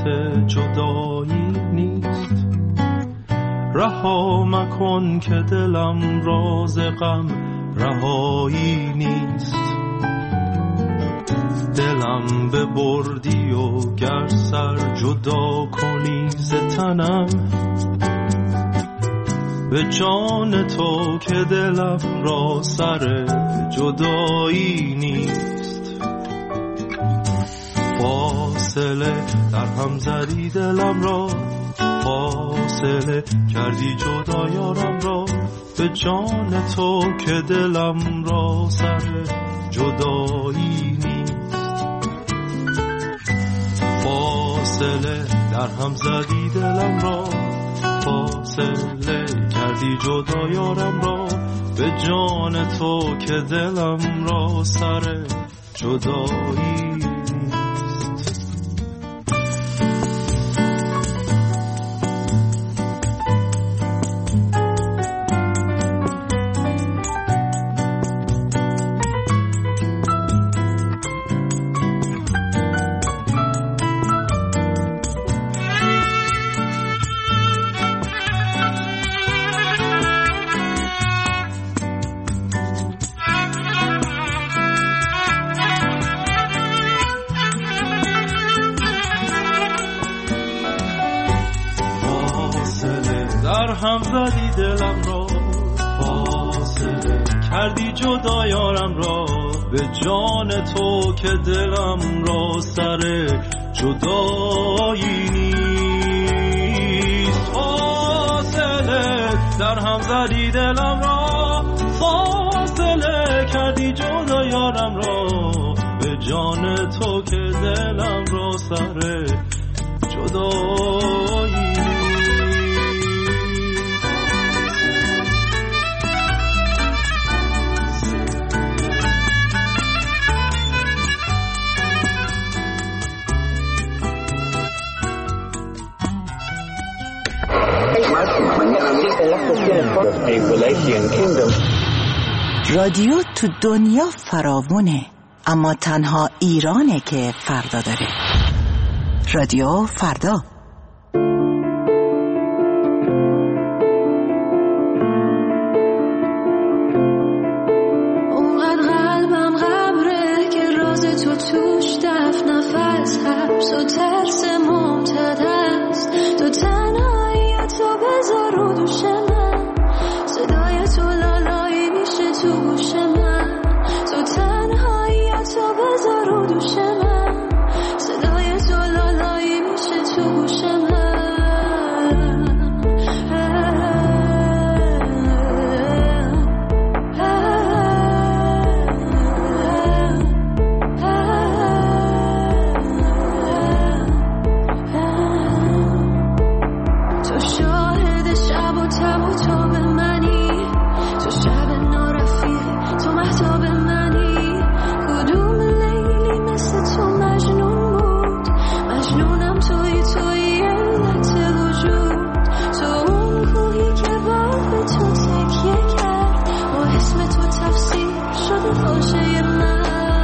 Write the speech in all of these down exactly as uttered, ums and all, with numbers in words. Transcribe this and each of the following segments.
جدایی نیست. رها مکن که دلم راز غم رهایی نیست. دلم ببردی و گر سر جدا کنی ز تنم، به جان تو که دلم را سر جدایی نیست. فاصله در هم زدی دلم را، فاصله کردی جدا یارم را، به جان تو که دلم را سر جدایی نیست. فاصله در هم زدی دلم را، فاصله کردی جدا یارم را، به جان تو که دلم را سر جدایی نیست. هم زدی دلم را، فاصله کردی جدا یارم را، به جان تو که دلم را سر جدایی نیست. فاصله در هم زدی دلم را، فاصله کردی جدا یارم را، به جان تو که دلم را سر جدایی نیست. رادیو تو دنیا فراوونه، اما تنها ایرانه که فردا داره. رادیو فردا. اونقدر قلبم غبره که راز تو توش دفن نفس، حبس و ترس ممتد است. تو تنهایی تو بذار رو دوش من، صدای تو لالایی میشه تو گوش من. تو تنهایی تو بذار رو دوش من، صدای تو لالایی میشه تو گوش من. تو شاهد شب و تب و تاب منی، تو شب نارفیق، تو مهتاب منی. کدوم لیلی مثل تو مجنون بود، مجنونم توی توی علت وجود. تو اون کوهی که باید به تو تکیه کرد، با اسم تو تفسیر شده فاشه من.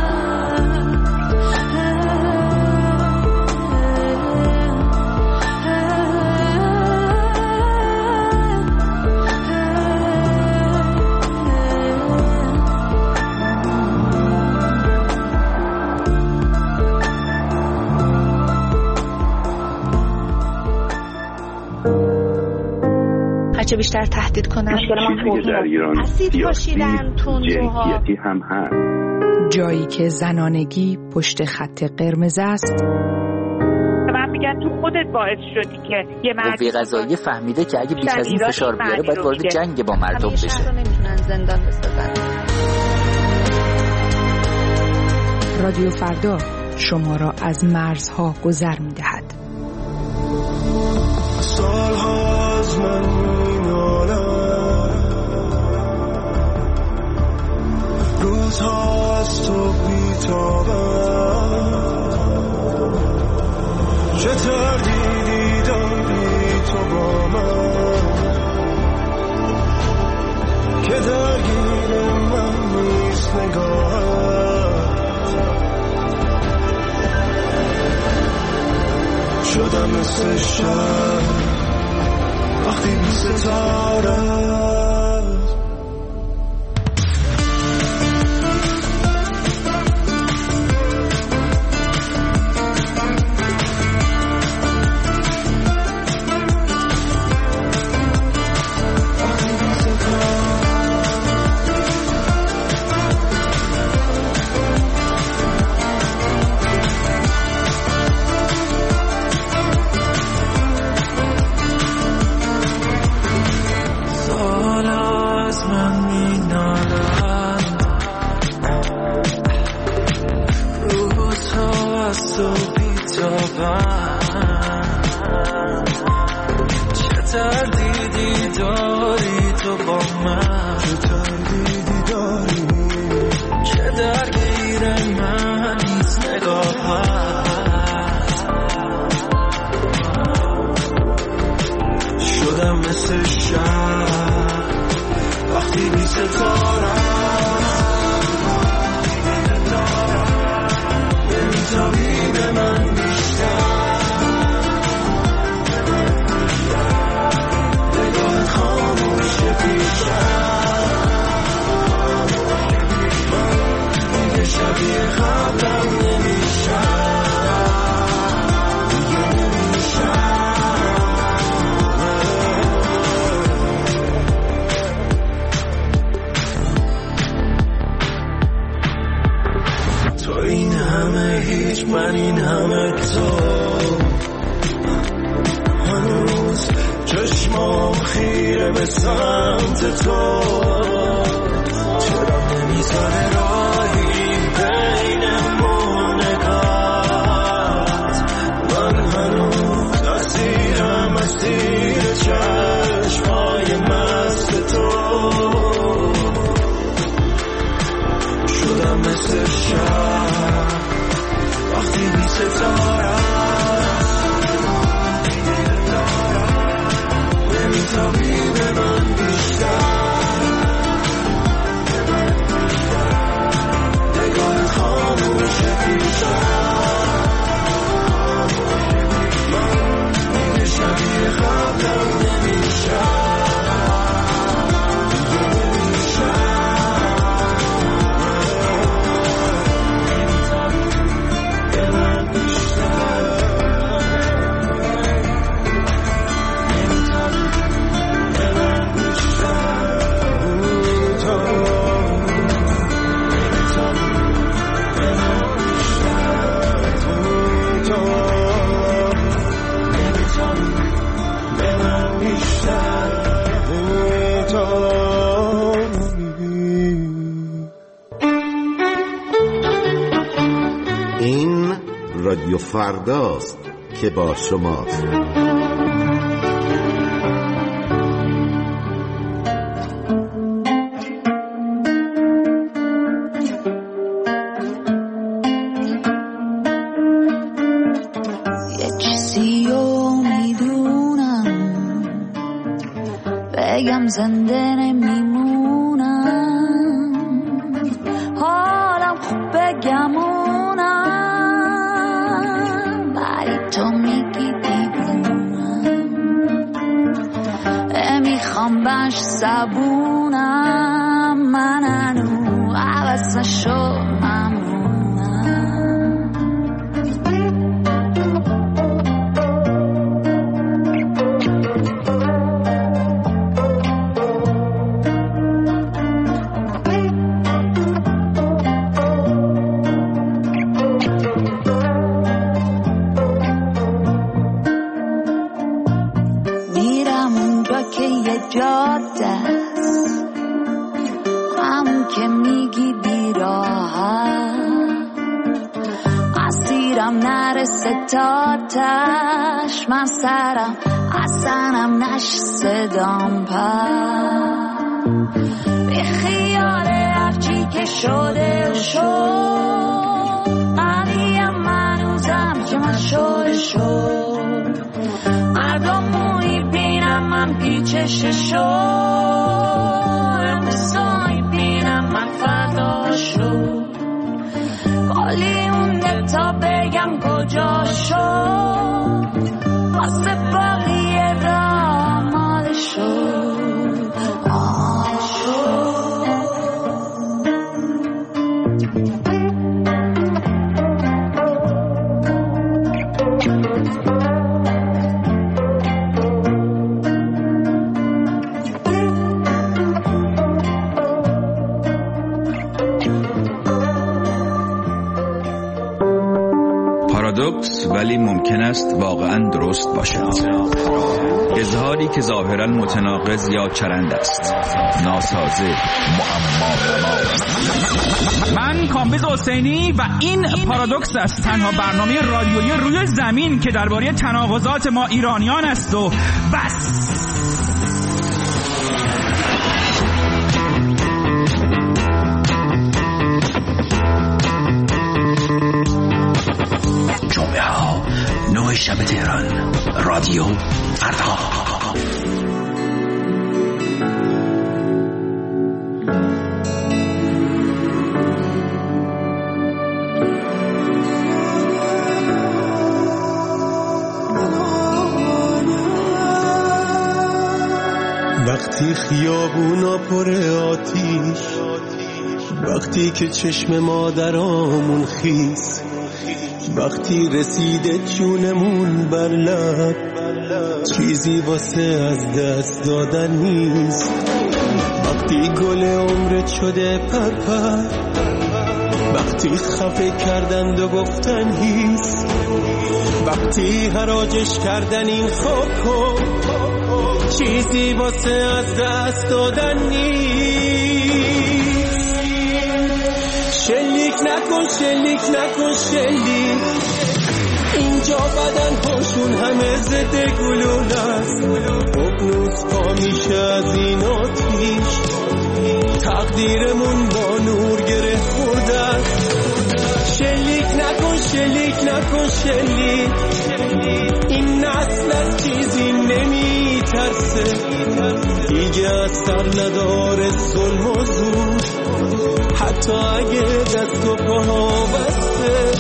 هرچه بیشتر تهدید کنن اسید پاشیدن تندروها هم هست. جایی که زنانگی پشت خط قرمز است. من میگن تو خودت باعث شدی که یه مرد قوه قضاییه فهمیده که اگه بیش از این فشار بیاره باید وارد جنگ با مردم بشه. همیشه رو نمیتونن زندان بسازن. رادیو فردا شما را از مرزها گذر میدهد. سالها از من مینالم، روزها از تو بیتابم. چه تردیدی داری تو با من، که درگیر من نیست نگاهت. شد شدم مثل شب وقتی بی ستاره من این همه تو هنوز چشمام خیره به سمت تو چرا نمیذاره راهی بینمون نگات من هنوز اسیرم اسیر چشمای مست تو شدم مثل شب وقتی بی ستاره نمیتابی به من بیشتر نگاه خاموش بیشتر من دیگه شبیه قبلم نمیشم این رادیو فرداست که با شماست. یه چیزی رو میدونم بگم زنده نمیمونم حالم خوب بگمونم ولی تو میگی دیوونم میخوام باش زبونم من هنو عوض نشو جاده است همون که میگی بیراحت اسیرم نرسه تا تش من سرم اصلم نش صدام پر به خیال هرچی که شده و شد قویم منوزم که من شده شد مردم موی بینم من پیچش شد امروزایی بینم من فردا شد کلی مونده تا بگم کجا شد واسه باقیه دامالشو پارادوکس ولی ممکن است واقعا درست باشد. اظهاری که ظاهرا متناقض یا چرند است، ناسازه، معما. من کامبیز حسینی و این پارادوکس است، تنها برنامه رادیویی روی زمین که درباره تناقضات ما ایرانیان است و بس. جمعه ها نه شب تهران، رادیو فردا. وقتی خیابونا پر آتیش، وقتی که چشم مادرامون خیس، وقتی رسیده جونمون بر لب، چیزی واسه از دست دادن نیست. وقتی گل عمرت شده پرپر، وقتی خفه کردند و گفتن هیس، وقتی حراجش کردن این خاکو، چیزی واسه از دست دادن نیست. شلیک نکن شلیک نکن شلیک، اینجا بدن هاشون همه ضد گلوله است. اقنوس پا میشه از این آتیش، تقدیرمون با نور گره خورده است. شلیک نکن شلیک نکن شلیک، این نسل از چیزی نمی ترسه، دیگه از سر نداره ظلم و زور، حتی اگه دست و پاها بسته.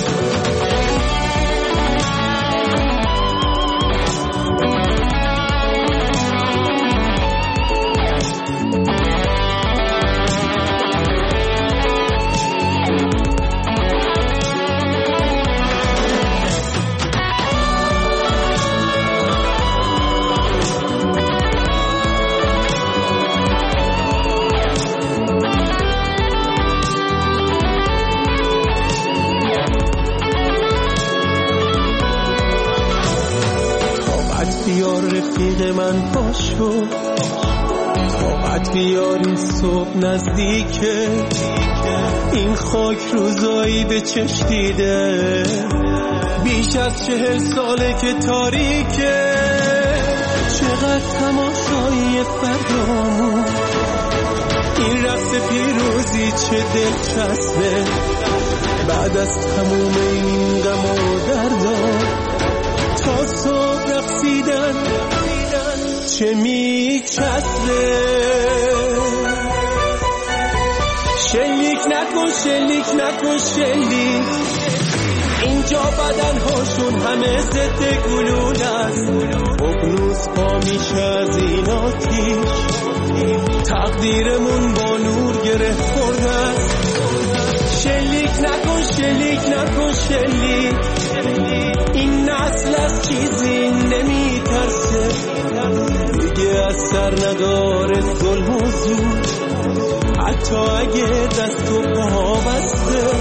رفیق من باشو، طاقت بیار این صبح نزدیکه، این خاک روزایی به چشم دیده، بیش از چهل ساله که تاریکه. چقدر تماشایی فردامون، این رقص پیروزی چه دلچسبه، بعد از تموم این غم و دردان تا صبح رقصیدن چه میچسبه. شلیک نکن شلیک نکن شلیک، اینجا بدن هاشون همه ضد گلوله است. اقنوس پا میشه از این آتیش، تقدیرمون با نور گره خورده است. شلیک نکن شلیک نکن شلیک، این نسل از چیزی نمی ترسه، دیگه از سر نداره ظلم و زور، حتی اگه دست و پاها بسته.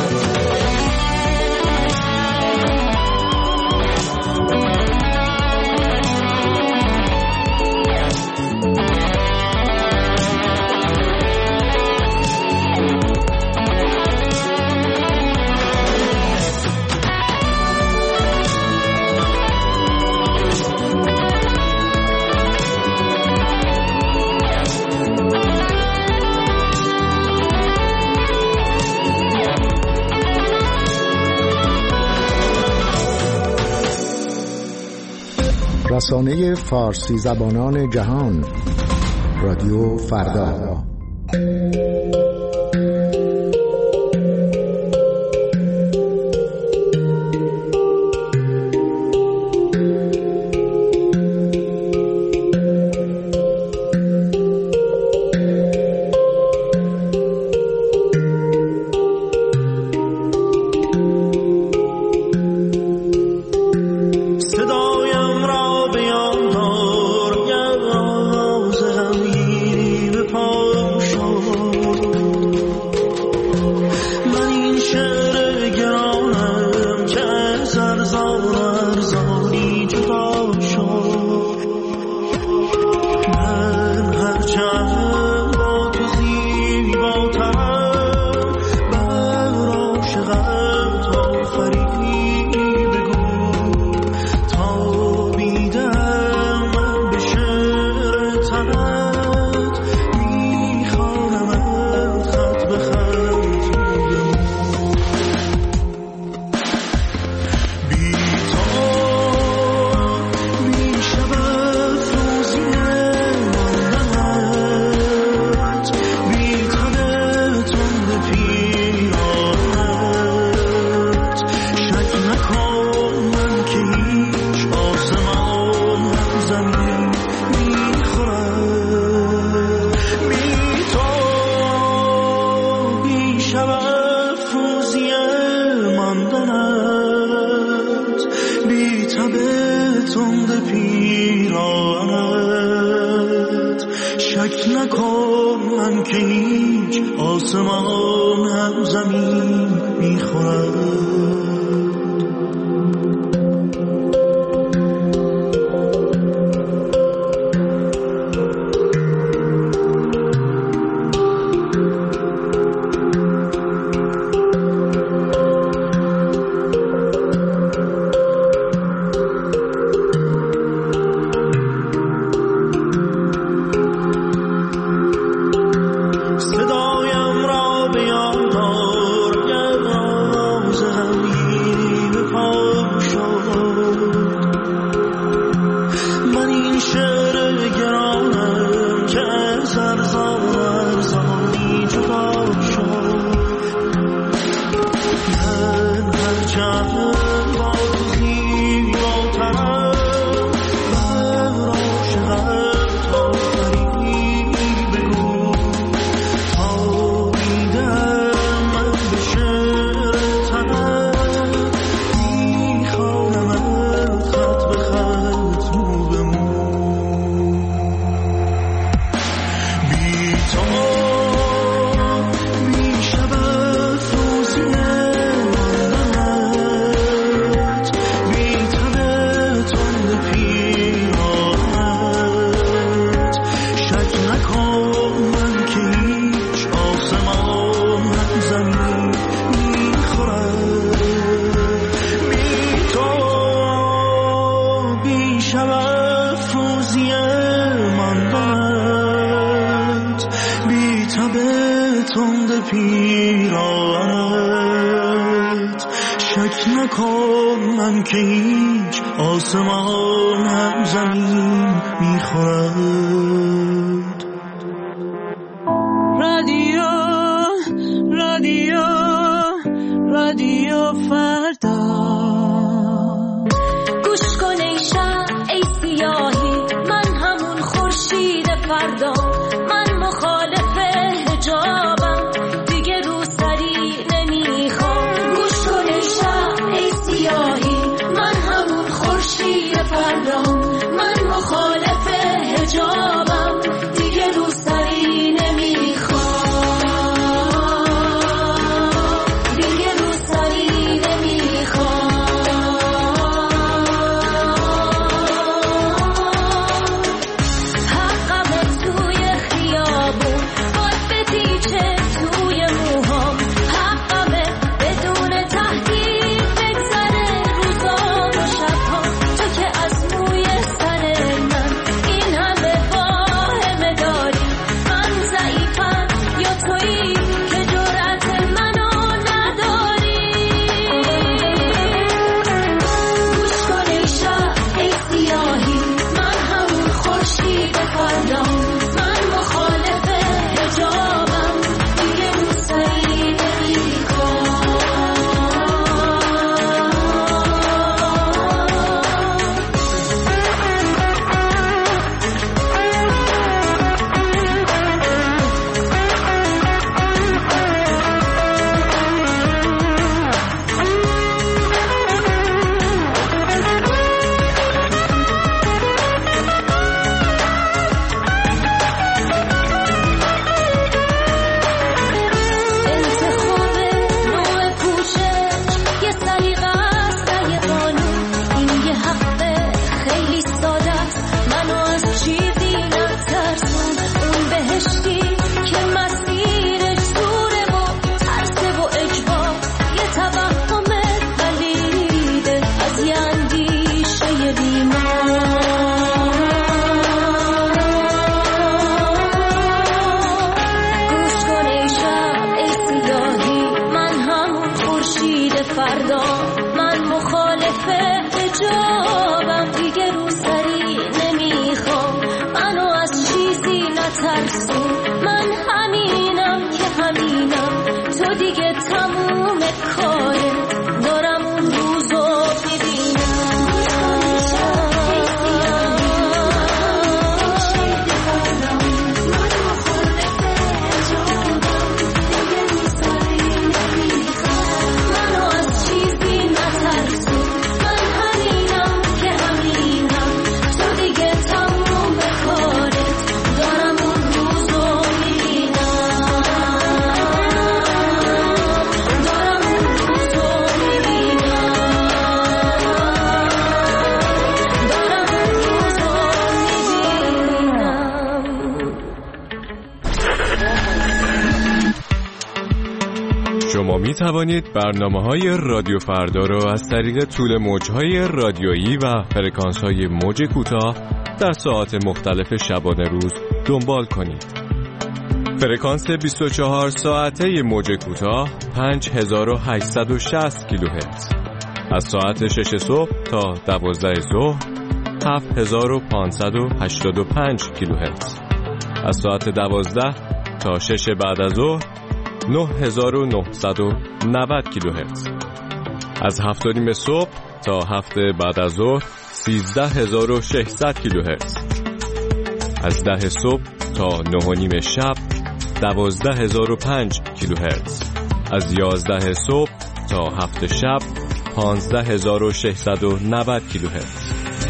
رسانه فارسی زبانان جهان، رادیو فردا. شک نکن من که هیچ آسمانم زمین میخورد. همینم که همینم تو دیگه تموم کارت دارم اون می توانید برنامه‌های رادیو فردا را از طریق طول موج‌های رادیویی و فرکانس‌های موج کوتاه در ساعات مختلف شبانه روز دنبال کنید. فرکانس بیست و چهار ساعته موج کوتاه پنج هزار و هشتصد و شصت کیلوهرتز، از ساعت شش صبح تا دوازده ظهر هفت هزار و پانصد و هشتاد و پنج کیلوهرتز، از ساعت دوازده تا شش بعد از ظهر نه هزار و نهصد و نود کیلوهرتز، از هفت و نیم صبح تا هفت بعد از ظهر سیزده هزار و ششصد کیلوهرتز، از ده صبح تا نه و نیم شب دوازده هزار و پنج کیلوهرتز، از یازده صبح تا هفت شب پانزده هزار و ششصد و نود کیلوهرتز.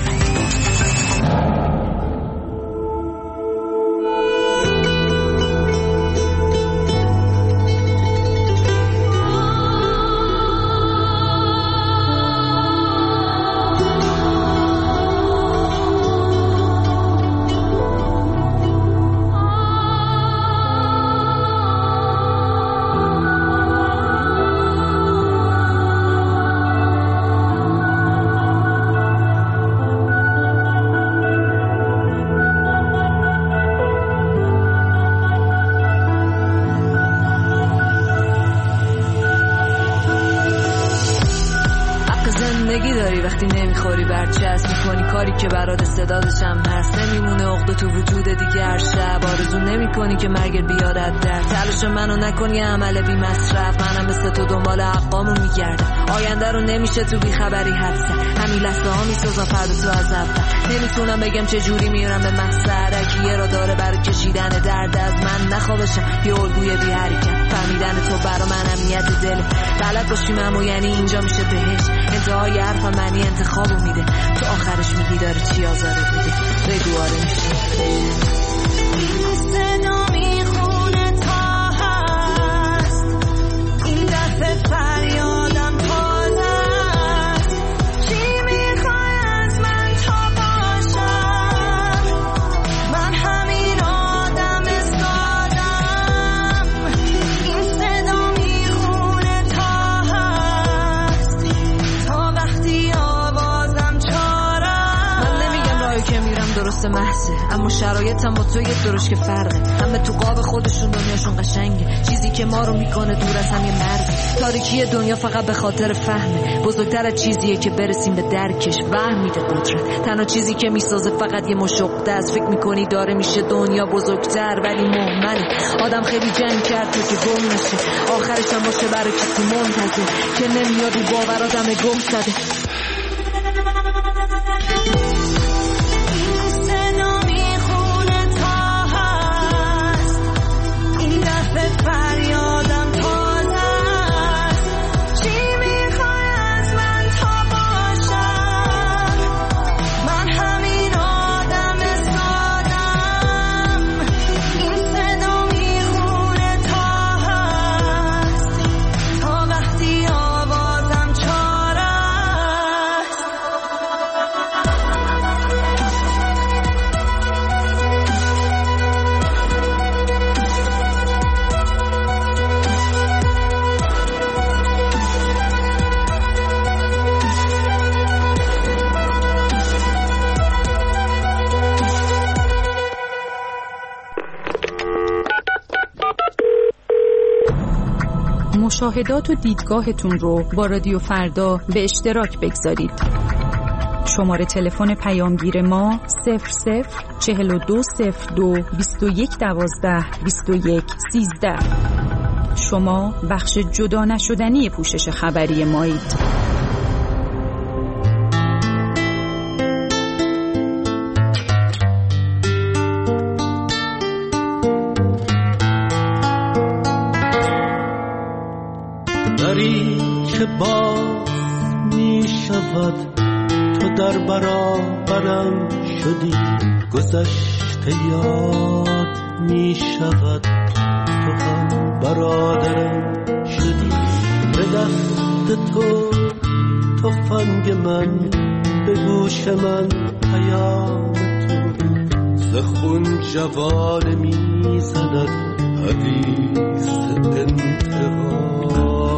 وقتی نمیخوری برچسب میکنی کاری که برات صدادشم هست، نمیمونه عقده تو وجود دیگر شب، آرزو نمیکنی که مرگ بیارد در تلاش منو نکنی عمل بی مصرف، منم مثل تو دنبال حقامو میگردم، آینده رو نمیشه تو بیخبری حدسه، همین لحظه ها میسازم فردا تو از اول، نمیتونم بگم چه جوری میرم به مقصد، اگه را داره برای کشیدن درد از من نخوابشم یه الگوی بی حرکت، فهمیدن تو برا من امنیت دل، بلد باشیم اما یعنی اینجا میشه بهش، انتهای حرفم معنی انتخابو میده، تو آخرش میگی داره چی آزارت میده، بگو آره میشه صدا میخونه تا هست، این دفعه فریادم تازه است، چی میخوای از من تا باشم، من همین آدم سادم، این صدا میخونه تا هست، تا وقتی آوازم چاره، من نمیگم راهی که میرم درست محضه، اما شرایطم با تو یه درش که فرقه، همه تو قاب خودشون دنیاشون قشنگه، چیزی که ما رو میکنه دور از هم یه مرز، تاریکی دنیا فقط به خاطر فهمه، بزرگتر از چیزیه که برسیم به درکش، وهم میده قدرت، تنها چیزی که میسازه فقط یه مشقه است، فکر میکنی داره میشه دنیا بزرگتر ولی مهملی، آدم خیلی جنگ کرد تو که گم نشه، آخرش هم باشه برای کسی منتظر که نمیاد رو باور آدم گم زده. مشاهدات و دیدگاهتون رو با رادیو فردا به اشتراک بگذارید. شماره تلفن پیامگیر ما صفر صفر چهل و دو صفر دو بیست و یک دوازده بیست و یک سیزده. شما بخش جدا نشدنی پوشش خبری مایید. که باز می شود تو در برابرم شدی، گذشته یاد می شود تو هم برادرم شدی، به دست تو تفنگ من، به گوش من پیام تو، زخون جوانه می زند حدیث انتقام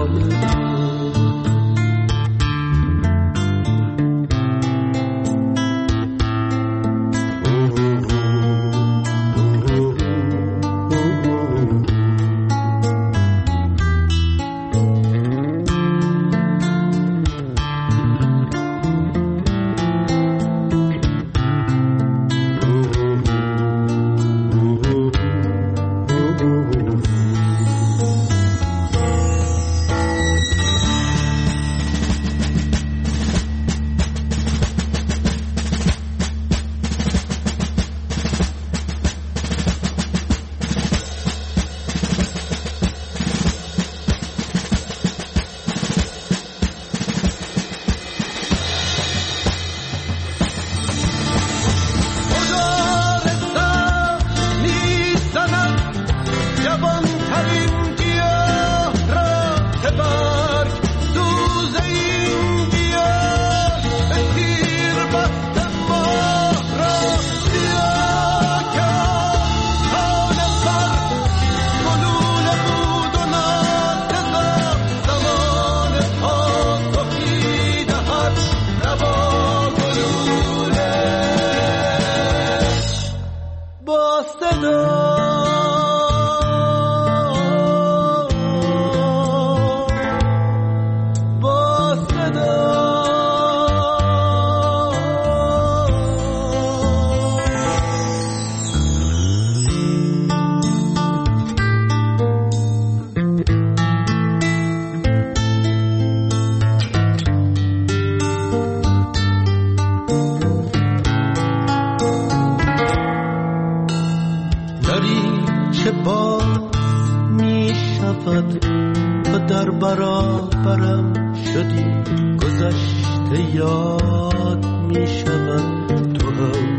شدی گذشته یاد می شود تو هم